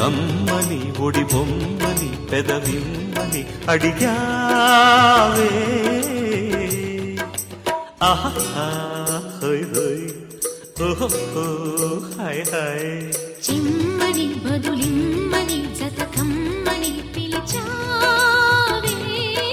కమ్మని ఒడి బొమ్మని పెదవిమ్మని అడిగావే ఆహా హోయ్ హోయ్ ఓహో హాయ్ హాయ్ చిమ్మని బదులిమ్మని జతకమ్మని పిలిచావే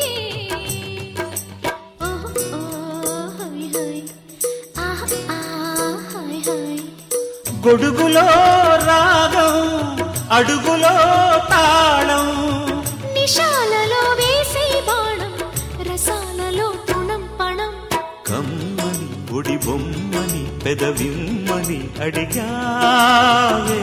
ఓహో హాయ్ హాయ్ ఆహా హాయ్ హాయ్ గొడుగులో రాగం అడుగులో తాళం నిశాలలో వేసే బాణం రసాలలో తృణం పణం కమ్మని ఒడి బొమ్మని పెదవిమ్మని అడిగావే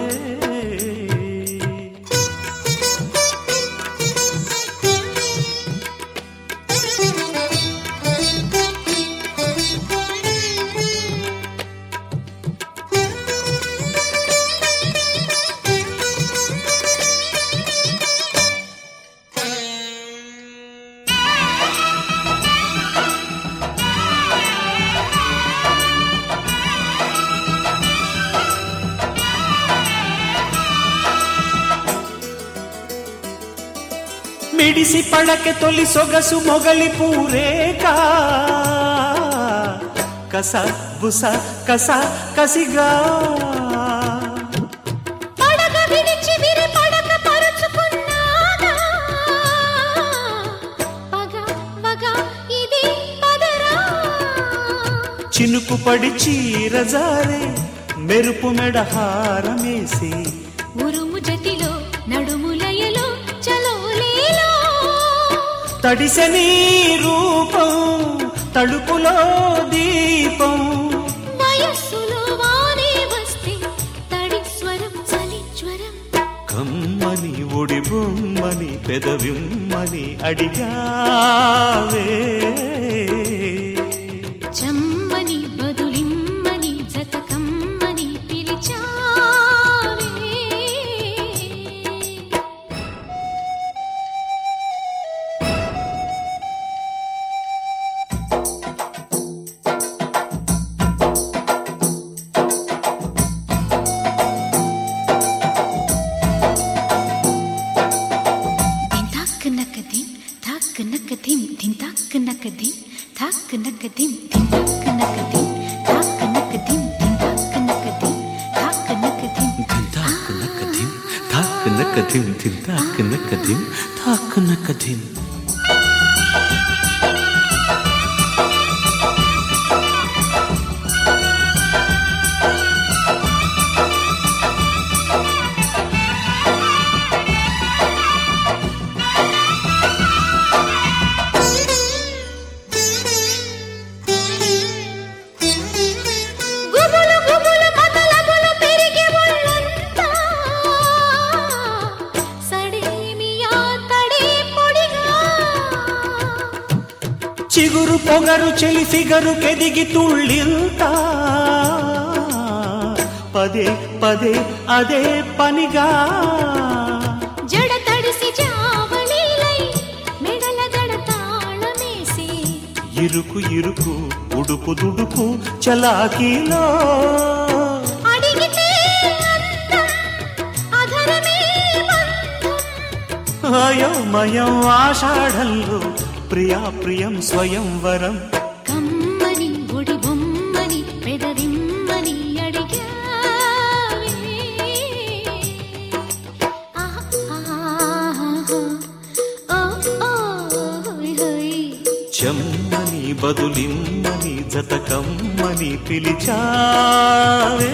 మిడిసి పడకె తొలి సొగసు మొగలి పూరేక కస బుస కస కసిగా పడగ విడిచి విరి పడక పరుచుకున్నాగా పగ వగ ఇది పదరా చినుకు పడి చీరజారే మెరుపు మెడహారమేసి ఉరుము జతిలో నడుములయలో చలోలేలో తడిసె నీ రూపం తడుపులో దీపం వయస్సులో వానే వస్తే తడి స్వరం చలి జ్వరం కమ్మని ఒడి బొమ్మని పెదవిమ్మని అడిగావే చమ్మని బదులిమ్మని జతకమ్మని పిలిచావే నకదిం దిం తాక్ నకదిం తాక్ నకదిం దిం తాక్ నకదిం తాక్ నకదిం దిం తాక్ నకదిం తాక్ నకదిం దిం తాక్ నకదిం తాక్ నకదిం దిం తాక్ నకదిం తాక్ నకదిం చిగురు పొగరు చెలి ఫిగరు కెదిగి తుళ్ళింత పదే పదే అదే పనిగా జడ తడిసి జావళీలై మెడల దడ తాళమేసి ఇరుకు ఇరుకు ఉడుకు దుడుకు చలాకీలో అడిగితే అందం అధరమే బంధం అయోమయం ఆషాఢంలో ప్రియా ప్రియం స్వయంవరం కమ్మని ఒడి బొమ్మని పెదవిమ్మని అడిగావే చెమ్మని బదులిమ్మని జతకమ్మని పిలిచావే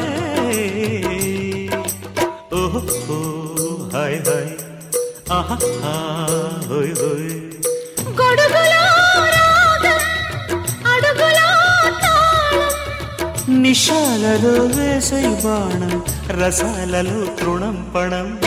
ఓహో హాయ్ హాయ్ ఆహా హోయ్ హోయ్ గొడుగులో రాగం అడుగులో తాళం నిశాలలో వేసై బాణం రసాలలో తృణం పణం